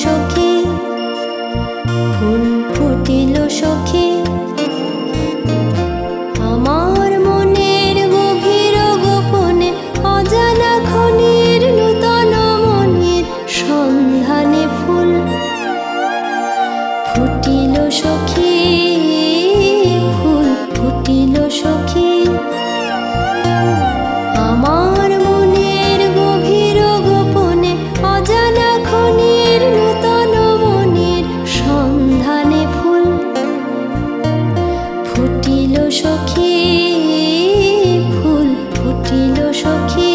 সখী, ফুল ফুটিল সখী। আমার মনের গভীর গোপনে অজানা খনির নূতন মনের সন্ধানে ফুল ফুটিল সখী, ফুল ফুটিল সখী। আমার মনের গভীর গোপনে অজানা খনির নূতন মনের সন্ধানে ফুল ফুটিল সখী, ফুল ফুটিল সখী।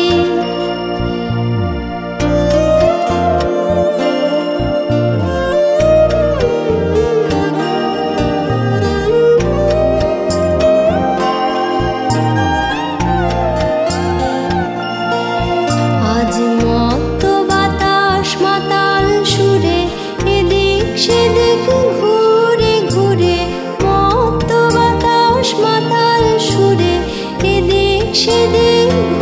আজ মত্ত বাতাস মাতাল সুরে এদিক সেদিক ঘুরে ঘুরে, মত্ত বাতাস মাতাল সুরে এদিক সেদিক